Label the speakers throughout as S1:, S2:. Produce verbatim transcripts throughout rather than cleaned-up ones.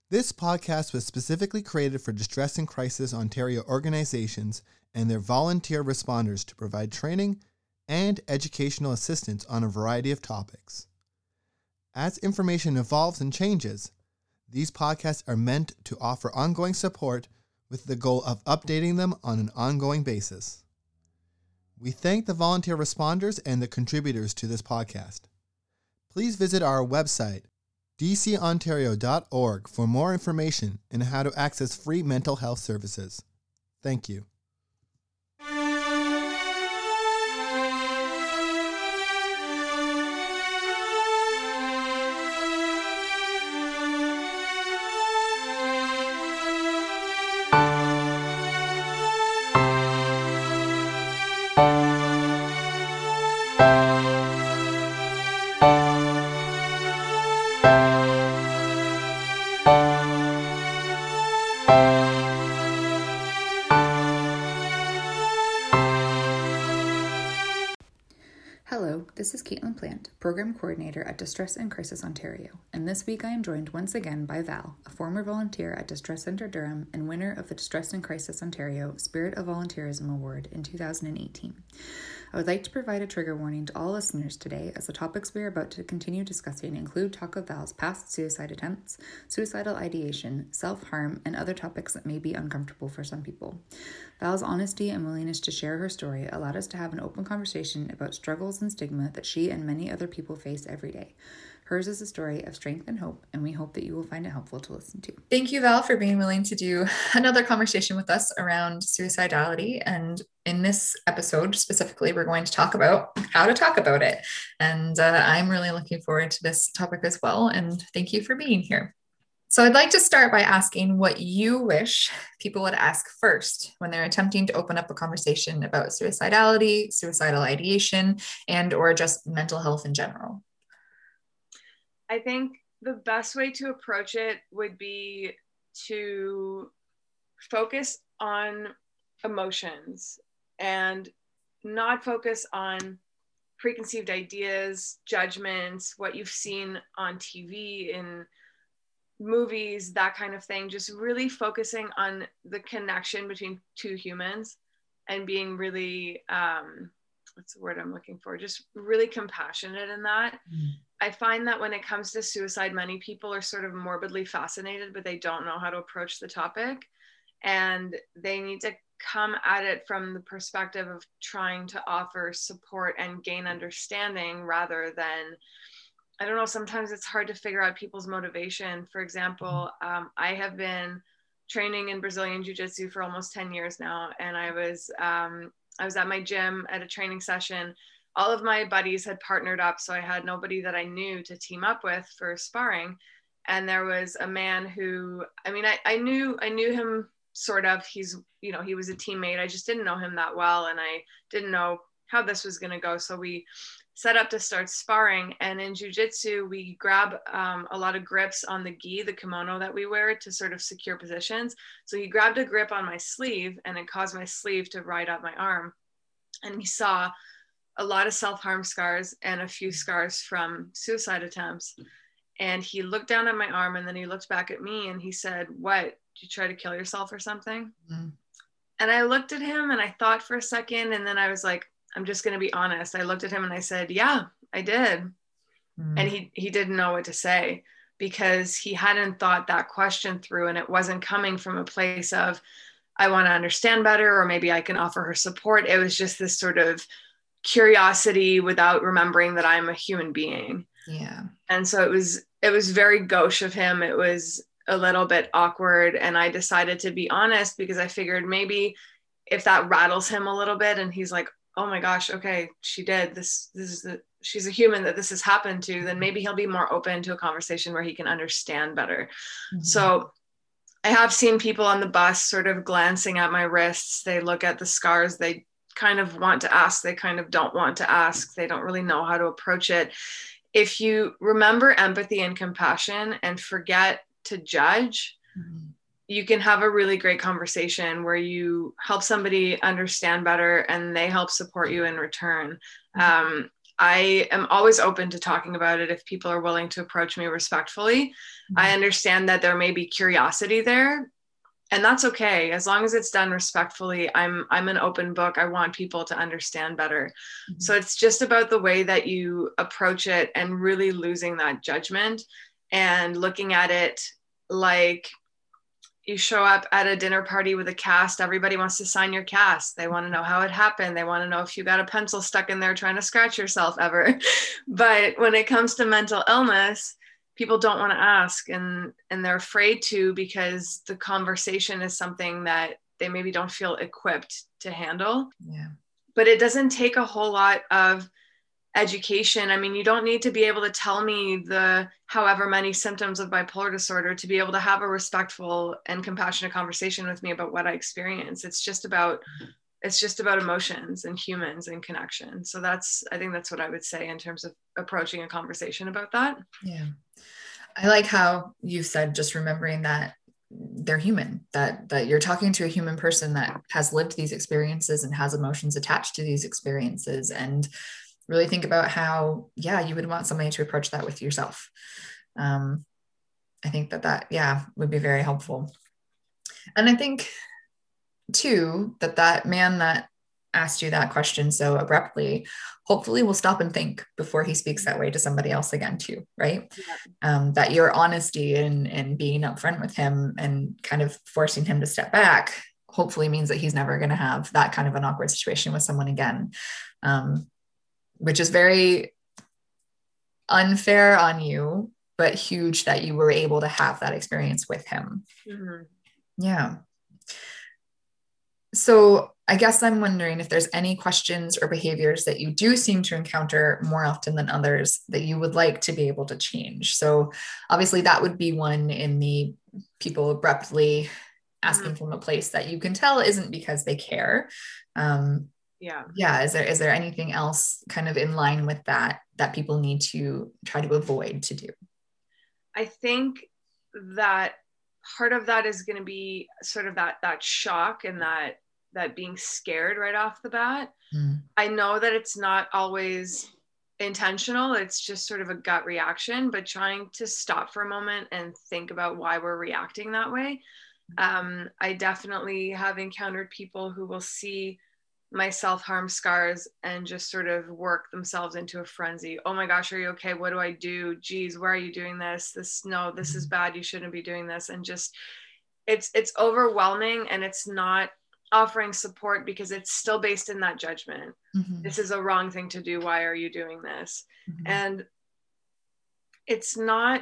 S1: This podcast was specifically created for Distress and Crisis Ontario organizations and their volunteer responders to provide training and educational assistance on a variety of topics. As information evolves and changes, these podcasts are meant to offer ongoing support with the goal of updating them on an ongoing basis. We thank the volunteer responders and the contributors to this podcast. Please visit our website, d c ontario dot org, for more information and how to access free mental health services. Thank you.
S2: Hello, this is Caitlin Plant, Program Coordinator at Distress and Crisis Ontario, and this week I am joined once again by Val, a former volunteer at Distress Centre Durham and winner of the Distress and Crisis Ontario Spirit of Volunteerism Award in two thousand eighteen. I would like to provide a trigger warning to all listeners today, as the topics we are about to continue discussing include talk of Val's past suicide attempts, suicidal ideation, self-harm, and other topics that may be uncomfortable for some people. Val's honesty and willingness to share her story allowed us to have an open conversation about struggles and stigma that she and many other people face every day. Hers is a story of strength and hope, and we hope that you will find it helpful to listen to.
S3: Thank you, Val, for being willing to do another conversation with us around suicidality. And in this episode, specifically, we're going to talk about how to talk about it. And uh, I'm really looking forward to this topic as well. And thank you for being here. So I'd like to start by asking what you wish people would ask first when they're attempting to open up a conversation about suicidality, suicidal ideation, and or just mental health in general.
S4: I think the best way to approach it would be to focus on emotions and not focus on preconceived ideas, judgments, what you've seen on T V, in movies, that kind of thing. Just really focusing on the connection between two humans and being really, um, what's the word I'm looking for? Just really compassionate in that. Mm. I find that when it comes to suicide, many people are sort of morbidly fascinated, but they don't know how to approach the topic. And they need to come at it from the perspective of trying to offer support and gain understanding rather than, I don't know, sometimes it's hard to figure out people's motivation. For example, um, I have been training in Brazilian Jiu-Jitsu for almost ten years now. And I was, um, I was at my gym at a training session. All of my buddies had partnered up, so I had nobody that I knew to team up with for sparring. And there was a man who, I mean, I, I knew, I knew him sort of. He's, you know, he was a teammate. I just didn't know him that well, and I didn't know how this was going to go. So we set up to start sparring. And in jiu-jitsu, we grab um, a lot of grips on the gi, the kimono that we wear, to sort of secure positions. So he grabbed a grip on my sleeve, and it caused my sleeve to ride up my arm. And he saw a lot of self-harm scars and a few scars from suicide attempts. And he looked down at my arm, and then he looked back at me and he said, "What, did you try to kill yourself or something?" Mm. And I looked at him and I thought for a second, and then I was like, I'm just going to be honest. I looked at him and I said, "Yeah, I did." Mm. And he, he didn't know what to say, because he hadn't thought that question through, and it wasn't coming from a place of, I want to understand better, or maybe I can offer her support. It was just this sort of curiosity without remembering that I'm a human being.
S3: Yeah.
S4: And so it was, it was very gauche of him. It was a little bit awkward. And I decided to be honest, because I figured maybe if that rattles him a little bit and he's like, oh my gosh, okay, she did this, this is the, she's a human that this has happened to, then maybe he'll be more open to a conversation where he can understand better. Mm-hmm. So I have seen people on the bus sort of glancing at my wrists. They look at the scars. They kind of want to ask. They kind of don't want to ask. They don't really know how to approach it. If you remember empathy and compassion and forget to judge, mm-hmm. you can have a really great conversation where you help somebody understand better and they help support you in return. Mm-hmm. Um, I am always open to talking about it if people are willing to approach me respectfully. Mm-hmm. I understand that there may be curiosity there, and that's okay. As long as it's done respectfully, I'm I'm an open book. I want people to understand better. Mm-hmm. So it's just about the way that you approach it and really losing that judgment and looking at it like you show up at a dinner party with a cast. Everybody wants to sign your cast. They want to know how it happened. They want to know if you got a pencil stuck in there trying to scratch yourself ever. But when it comes to mental illness, people don't want to ask, and, and they're afraid to, because the conversation is something that they maybe don't feel equipped to handle.
S3: Yeah.
S4: But it doesn't take a whole lot of education. I mean, you don't need to be able to tell me the however many symptoms of bipolar disorder to be able to have a respectful and compassionate conversation with me about what I experience. It's just about it's just about emotions and humans and connection. So that's, I think that's what I would say in terms of approaching a conversation about that.
S3: Yeah. I like how you said, just remembering that they're human, that, that you're talking to a human person that has lived these experiences and has emotions attached to these experiences, and really think about how, yeah, you would want somebody to approach that with yourself. Um, I think that that, yeah, would be very helpful. And I think too, that that man that asked you that question so abruptly, hopefully will stop and think before he speaks that way to somebody else again too, right? Yeah. Um, that your honesty and, and being upfront with him and kind of forcing him to step back, hopefully means that he's never going to have that kind of an awkward situation with someone again. Um, which is very unfair on you, but huge that you were able to have that experience with him. Mm-hmm. Yeah. So I guess I'm wondering if there's any questions or behaviors that you do seem to encounter more often than others that you would like to be able to change. So obviously that would be one in the people abruptly asking mm-hmm. from a place that you can tell isn't because they care. Um,
S4: Yeah.
S3: Yeah. Is there, is there anything else kind of in line with that, that people need to try to avoid to do?
S4: I think that part of that is going to be sort of that, that shock and that, that being scared right off the bat. Mm. I know that it's not always intentional. It's just sort of a gut reaction, but trying to stop for a moment and think about why we're reacting that way. Um, I definitely have encountered people who will see my self-harm scars and just sort of work themselves into a frenzy. Oh my gosh, are you okay? What do I do? Geez, why are you doing this? This, no, this is bad. You shouldn't be doing this. And just, it's, it's overwhelming, and it's not offering support because it's still based in that judgment. Mm-hmm. This is a wrong thing to do. Why are you doing this? Mm-hmm. And it's not,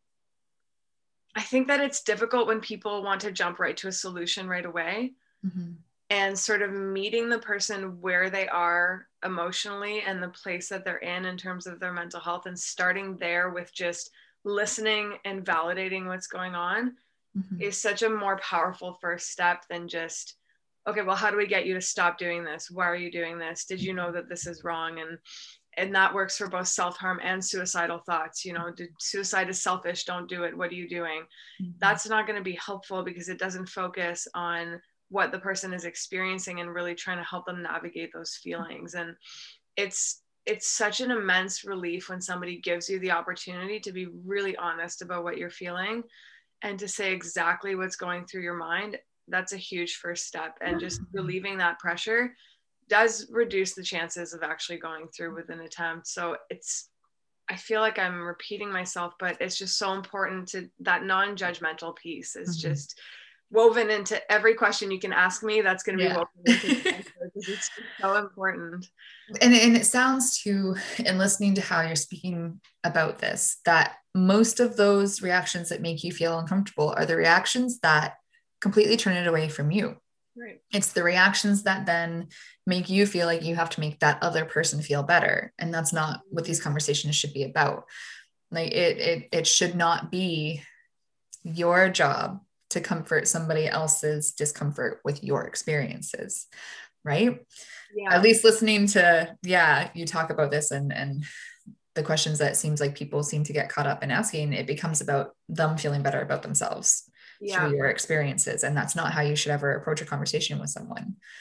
S4: I think that it's difficult when people want to jump right to a solution right away. Mm-hmm. And sort of meeting the person where they are emotionally and the place that they're in in terms of their mental health, and starting there with just listening and validating what's going on mm-hmm. is such a more powerful first step than just, okay, well, how do we get you to stop doing this? Why are you doing this? Did you know that this is wrong? And and that works for both self-harm and suicidal thoughts. You know, did, suicide is selfish, don't do it. What are you doing? Mm-hmm. That's not going to be helpful because it doesn't focus on what the person is experiencing and really trying to help them navigate those feelings. And it's it's such an immense relief when somebody gives you the opportunity to be really honest about what you're feeling and to say exactly what's going through your mind. That's a huge first step. And just relieving that pressure does reduce the chances of actually going through with an attempt. So it's, I feel like I'm repeating myself, but it's just so important to that non-judgmental piece is mm-hmm. just woven into every question you can ask me. That's going to yeah. be woven into the answer because it's so important.
S3: And, and it sounds too, in listening to how you're speaking about this, that most of those reactions that make you feel uncomfortable are the reactions that completely turn it away from you.
S4: Right.
S3: It's the reactions that then make you feel like you have to make that other person feel better. And that's not what these conversations should be about. Like it, it, it should not be your job to comfort somebody else's discomfort with your experiences. Right. Yeah. At least listening to, yeah, you talk about this and, and the questions that it seems like people seem to get caught up in asking, it becomes about them feeling better about themselves yeah. through your experiences. And that's not how you should ever approach a conversation with someone.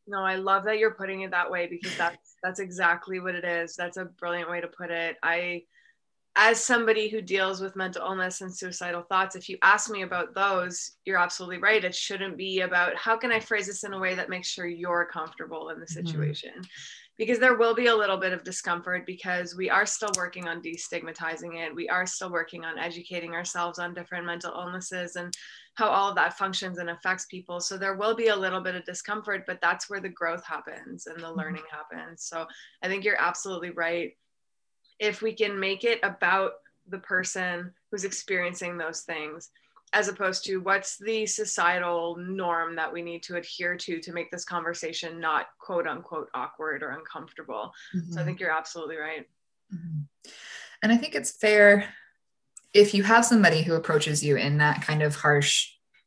S4: No, I love that you're putting it that way, because that's that's exactly what it is. That's a brilliant way to put it. I, as somebody who deals with mental illness and suicidal thoughts, if you ask me about those, you're absolutely right. It shouldn't be about how can I phrase this in a way that makes sure you're comfortable in the situation. Mm-hmm. Because there will be a little bit of discomfort, because we are still working on destigmatizing it. We are still working on educating ourselves on different mental illnesses and how all of that functions and affects people. So there will be a little bit of discomfort, but that's where the growth happens and the learning happens. So I think you're absolutely right. If we can make it about the person who's experiencing those things, as opposed to what's the societal norm that we need to adhere to to make this conversation not quote unquote awkward or uncomfortable. Mm-hmm. So I think you're absolutely right.
S3: Mm-hmm. And I think it's fair if you have somebody who approaches you in that kind of harsh,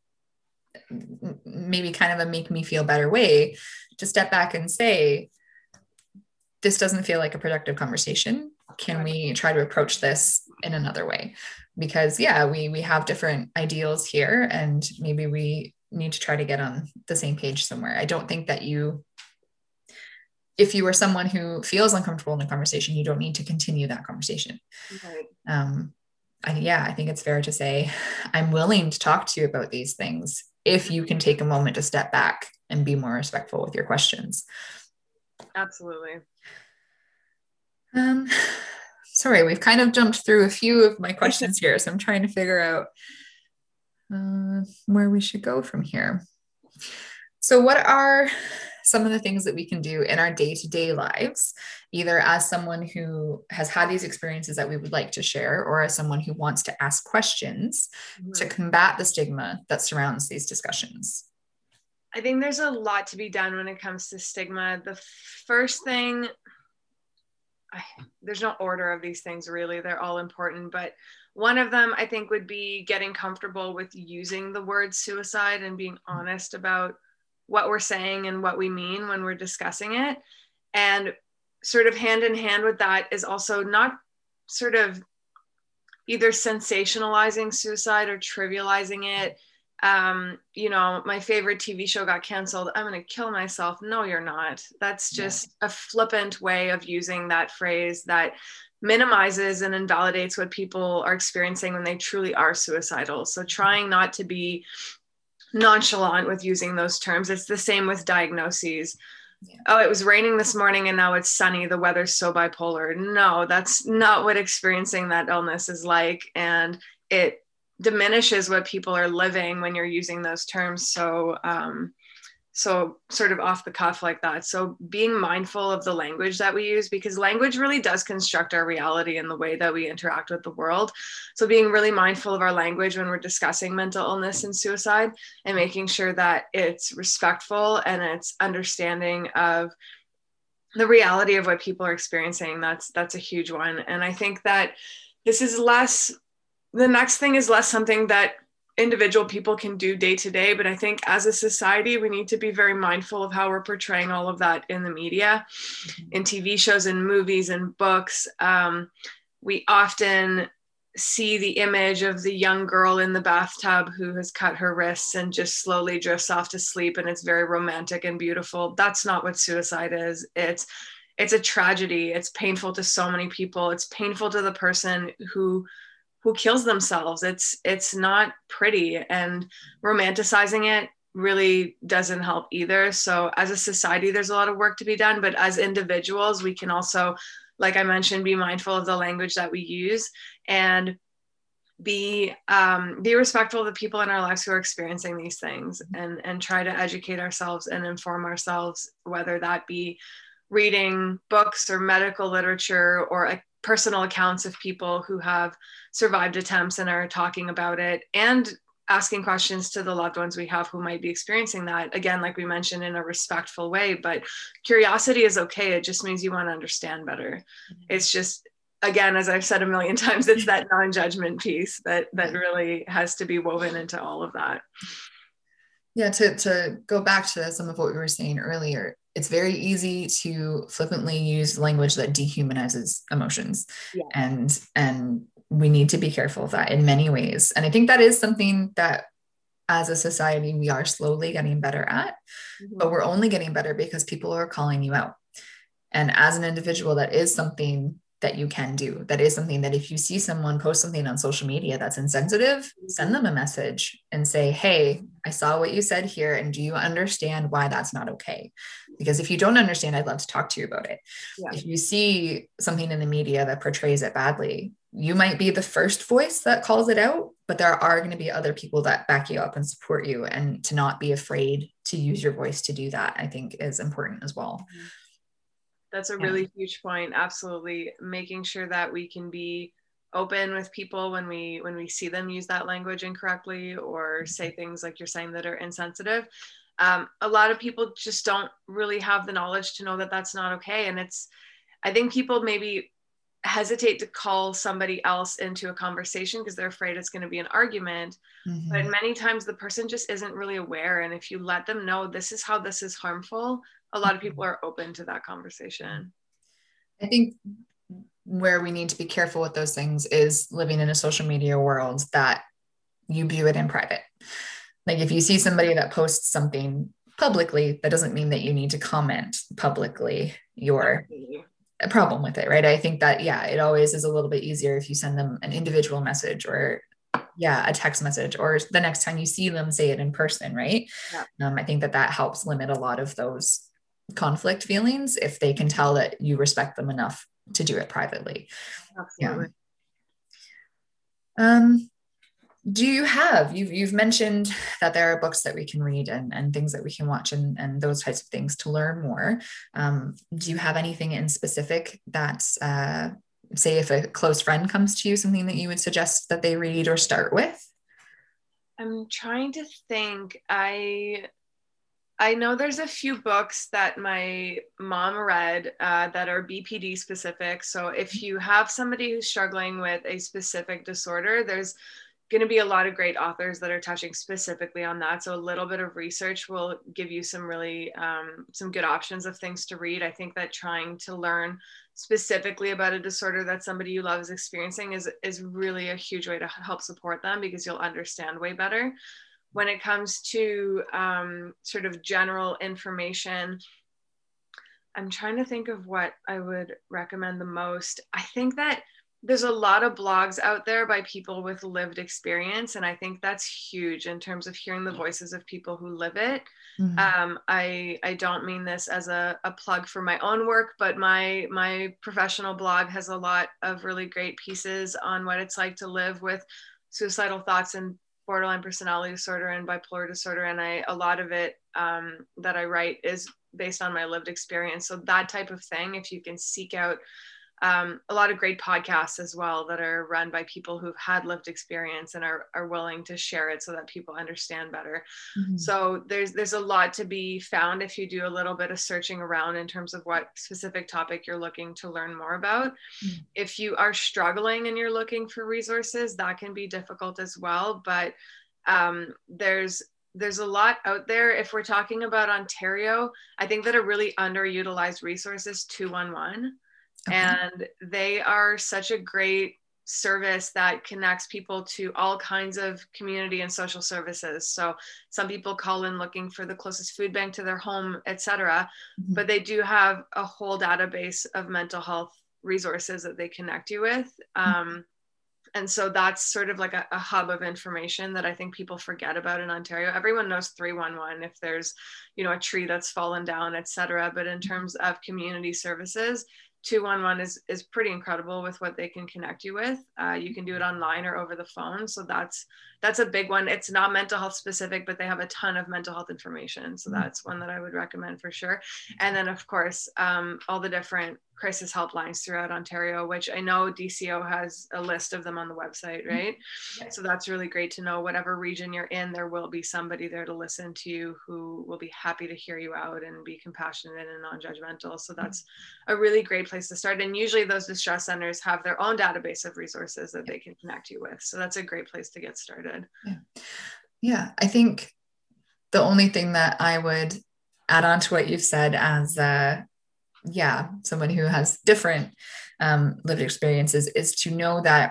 S3: maybe kind of a make me feel better way, to step back and say, this doesn't feel like a productive conversation. Can we try to approach this in another way? Because yeah, we, we have different ideals here, and maybe we need to try to get on the same page somewhere. I don't think that you, if you are someone who feels uncomfortable in a conversation, you don't need to continue that conversation.
S4: Right.
S3: Um, I, yeah, I think it's fair to say, I'm willing to talk to you about these things if you can take a moment to step back and be more respectful with your questions.
S4: Absolutely.
S3: Um, sorry, we've kind of jumped through a few of my questions here, so I'm trying to figure out uh, where we should go from here. So what are some of the things that we can do in our day-to-day lives, either as someone who has had these experiences that we would like to share, or as someone who wants to ask questions, mm-hmm. to combat the stigma that surrounds these discussions?
S4: I think there's a lot to be done when it comes to stigma. The first thing, I, there's no order of these things really, they're all important, but one of them I think would be getting comfortable with using the word suicide and being honest about what we're saying and what we mean when we're discussing it. And sort of hand in hand with that is also not sort of either sensationalizing suicide or trivializing it. Um, you know, my favorite T V show got canceled, I'm going to kill myself. No, you're not. That's just yeah. a flippant way of using that phrase that minimizes and invalidates what people are experiencing when they truly are suicidal. So trying not to be nonchalant with using those terms. It's the same with diagnoses. Yeah. Oh, it was raining this morning and now it's sunny. The weather's so bipolar. No, that's not what experiencing that illness is like. And it diminishes what people are living when you're using those terms. So, um, so sort of off the cuff like that. So being mindful of the language that we use, because language really does construct our reality and the way that we interact with the world. So being really mindful of our language when we're discussing mental illness and suicide, and making sure that it's respectful and it's understanding of the reality of what people are experiencing. That's, that's a huge one. And I think that this is less, the next thing is less something that individual people can do day to day, but I think as a society, we need to be very mindful of how we're portraying all of that in the media, mm-hmm. in T V shows and movies and books. Um, we often see the image of the young girl in the bathtub who has cut her wrists and just slowly drifts off to sleep, and it's very romantic and beautiful. That's not what suicide is. It's it's a tragedy. It's painful to so many people. It's painful to the person who who kills themselves. It's, it's not pretty, and romanticizing it really doesn't help either. So as a society, there's a lot of work to be done, but as individuals, we can also, like I mentioned, be mindful of the language that we use, and be, um, be respectful of the people in our lives who are experiencing these things, and, and try to educate ourselves and inform ourselves, whether that be reading books or medical literature or a personal accounts of people who have survived attempts and are talking about it, and asking questions to the loved ones we have who might be experiencing that. Again, like we mentioned, in a respectful way, but curiosity is okay. It just means you want to understand better. It's just, again, as I've said a million times, it's that non-judgment piece that, that really has to be woven into all of that.
S3: Yeah, to, to go back to some of what we were saying earlier, it's very easy to flippantly use language that dehumanizes emotions. Yeah. And, and we need to be careful of that in many ways. And I think that is something that as a society, we are slowly getting better at,
S4: Mm-hmm.
S3: but we're only getting better because people are calling you out. And as an individual, that is something that you can do. That is something that if you see someone post something on social media that's insensitive, send them a message and say, hey, I saw what you said here. And do you understand why that's not okay? Because if you don't understand, I'd love to talk to you about it.
S4: Yeah.
S3: If you see something in the media that portrays it badly, you might be the first voice that calls it out, but there are going to be other people that back you up and support you, and to not be afraid to use your voice to do that, I think is important as well.
S4: That's a
S3: Yeah.
S4: really huge point. Absolutely. Making sure that we can be open with people when we when we see them use that language incorrectly or say things like you're saying that are insensitive. Um, a lot of people just don't really have the knowledge to know that that's not okay. And it's, I think people maybe hesitate to call somebody else into a conversation because they're afraid it's going to be an argument.
S3: Mm-hmm.
S4: But many times the person just isn't really aware. And if you let them know this is how this is harmful, a lot of people are open to that conversation.
S3: I think where we need to be careful with those things is living in a social media world that you view it in private. Like if you see somebody that posts something publicly, that doesn't mean that you need to comment publicly your a problem with it, right? I think that, yeah, it always is a little bit easier if you send them an individual message or yeah, a text message, or the next time you see them, say it in person, right?
S4: Yeah.
S3: Um, I think that that helps limit a lot of those conflict feelings if they can tell that you respect them enough to do it privately.
S4: Absolutely.
S3: Yeah. Um, do you have, you've, you've mentioned that there are books that we can read and, and things that we can watch and, and those types of things to learn more. Um, do you have anything in specific that, uh, say if a close friend comes to you, something that you would suggest that they read or start with?
S4: I'm trying to think. I I know there's a few books that my mom read uh, that are B P D specific. So if you have somebody who's struggling with a specific disorder, there's going to be a lot of great authors that are touching specifically on that. So a little bit of research will give you some really, um, some good options of things to read. I think that trying to learn specifically about a disorder that somebody you love is experiencing is, is really a huge way to help support them because you'll understand way better. When it comes to um, sort of general information, I'm trying to think of what I would recommend the most. I think that there's a lot of blogs out there by people with lived experience. And I think that's huge in terms of hearing the voices of people who live it. Mm-hmm. Um, I, I don't mean this as a, a plug for my own work, but my, my professional blog has a lot of really great pieces on what it's like to live with suicidal thoughts and borderline personality disorder and bipolar disorder. And I, a lot of it um, that I write is based on my lived experience. So that type of thing, if you can seek out Um, a lot of great podcasts as well that are run by people who've had lived experience and are, are willing to share it so that people understand better. Mm-hmm. So there's there's a lot to be found if you do a little bit of searching around in terms of what specific topic you're looking to learn more about. Mm-hmm. If you are struggling and you're looking for resources, that can be difficult as well. But um, there's there's a lot out there. If we're talking about Ontario, I think that a really underutilized resource is two one one. Okay. And they are such a great service that connects people to all kinds of community and social services. So some people call in looking for the closest food bank to their home, et cetera. Mm-hmm. But they do have a whole database of mental health resources that they connect you with. Mm-hmm. Um, and so that's sort of like a, a hub of information that I think people forget about in Ontario. Everyone knows three one one if there's, you know, a tree that's fallen down, et cetera. But in terms of community services, two one one is, is pretty incredible with what they can connect you with. Uh, you can do it online or over the phone. So that's, that's a big one. It's not mental health specific, but they have a ton of mental health information. So that's one that I would recommend for sure. And then of course, um, all the different crisis helplines throughout Ontario, which I know D C O has a list of them on the website, right? Mm-hmm. So that's really great to know. Whatever region you're in, there will be somebody there to listen to you who will be happy to hear you out and be compassionate and non-judgmental. So that's a really great place to start. And usually those distress centers have their own database of resources that they can connect you with. So that's a great place to get started.
S3: Yeah, yeah. I think the only thing that I would add on to what you've said as uh, yeah, someone who has different um, lived experiences is to know that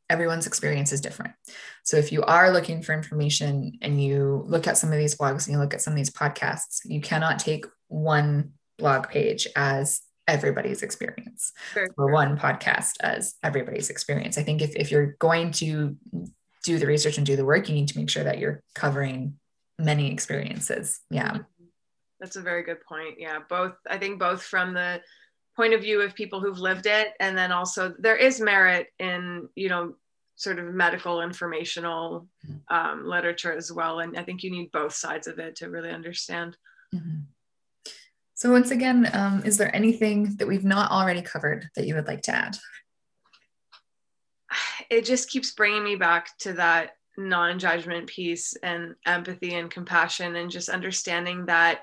S3: everyone's experience is different. So if you are looking for information and you look at some of these blogs and you look at some of these podcasts, you cannot take one blog page as everybody's experience
S4: Sure.
S3: or one podcast as everybody's experience. I think if, if you're going to do the research and do the work, you need to make sure that you're covering many experiences. Yeah.
S4: That's a very good point. Yeah. Both, I think both from the point of view of people who've lived it, and then also there is merit in, you know, sort of medical informational um, literature as well. And I think you need both sides of it to really understand.
S3: Mm-hmm. So once again, um, is there anything that we've not already covered that you would like to add?
S4: It just keeps bringing me back to that non-judgment piece and empathy and compassion, and just understanding that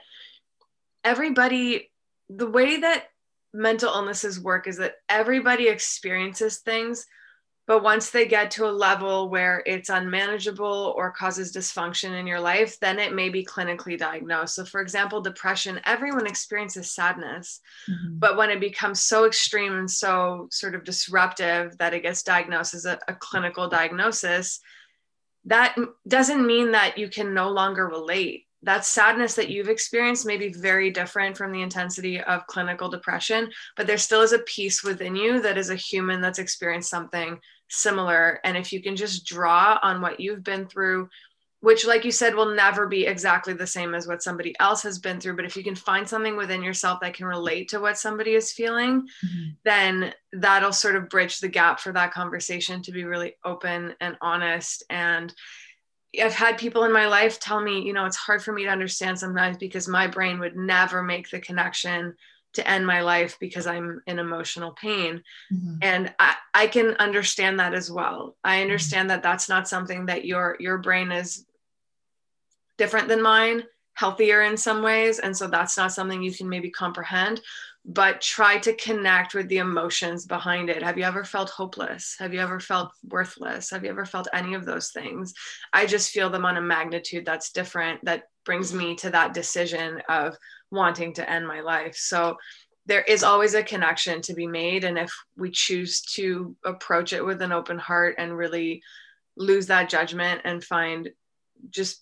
S4: everybody, the way that mental illnesses work is that everybody experiences things, but once they get to a level where it's unmanageable or causes dysfunction in your life, then it may be clinically diagnosed. So for example, depression, everyone experiences sadness, mm-hmm. but when it becomes so extreme and so sort of disruptive that it gets diagnosed as a, a clinical diagnosis, that doesn't mean that you can no longer relate. That sadness that you've experienced may be very different from the intensity of clinical depression, but there still is a piece within you that is a human that's experienced something similar. And if you can just draw on what you've been through, which, like you said, will never be exactly the same as what somebody else has been through, but if you can find something within yourself that can relate to what somebody is feeling, mm-hmm. then that'll sort of bridge the gap for that conversation to be really open and honest. And I've had people in my life tell me, you know, it's hard for me to understand sometimes because my brain would never make the connection to end my life because I'm in emotional pain. Mm-hmm. And I, I can understand that as well. I understand mm-hmm. that that's not something that your, your brain is different than mine, healthier in some ways. And so that's not something you can maybe comprehend, but try to connect with the emotions behind it. Have you ever felt hopeless? Have you ever felt worthless? Have you ever felt any of those things? I just feel them on a magnitude that's different, that brings me to that decision of wanting to end my life. So there is always a connection to be made. And if we choose to approach it with an open heart and really lose that judgment and find just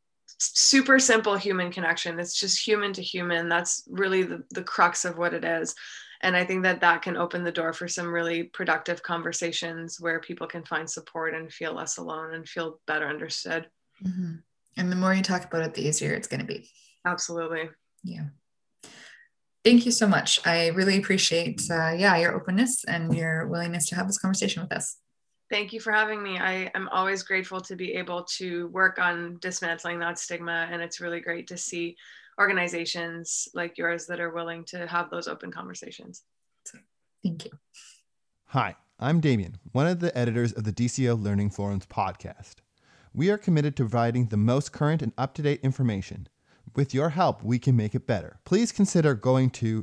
S4: super simple human connection, it's just human to human. That's really the, the crux of what it is. And I think that that can open the door for some really productive conversations where people can find support and feel less alone and feel better understood.
S3: Mm-hmm. And the more you talk about it, the easier it's going to be.
S4: Absolutely.
S3: Yeah. Thank you so much. I really appreciate, uh, yeah, your openness and your willingness to have this conversation with us.
S4: Thank you for having me. I am always grateful to be able to work on dismantling that stigma. And it's really great to see organizations like yours that are willing to have those open conversations.
S3: Thank you.
S1: Hi, I'm Damien, one of the editors of the D C O Learning Forums podcast. We are committed to providing the most current and up-to-date information. With your help, we can make it better. Please consider going to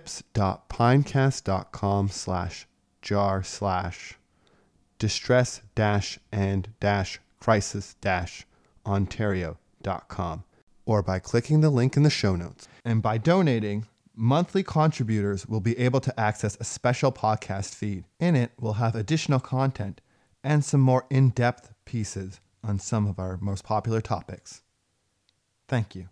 S1: tips.pinecast.com slash jar slash distress dash and dash crisis dash ontario dot com, or by clicking the link in the show notes. And by donating, monthly contributors will be able to access a special podcast feed. In it, we'll have additional content and some more in-depth pieces on some of our most popular topics. Thank you.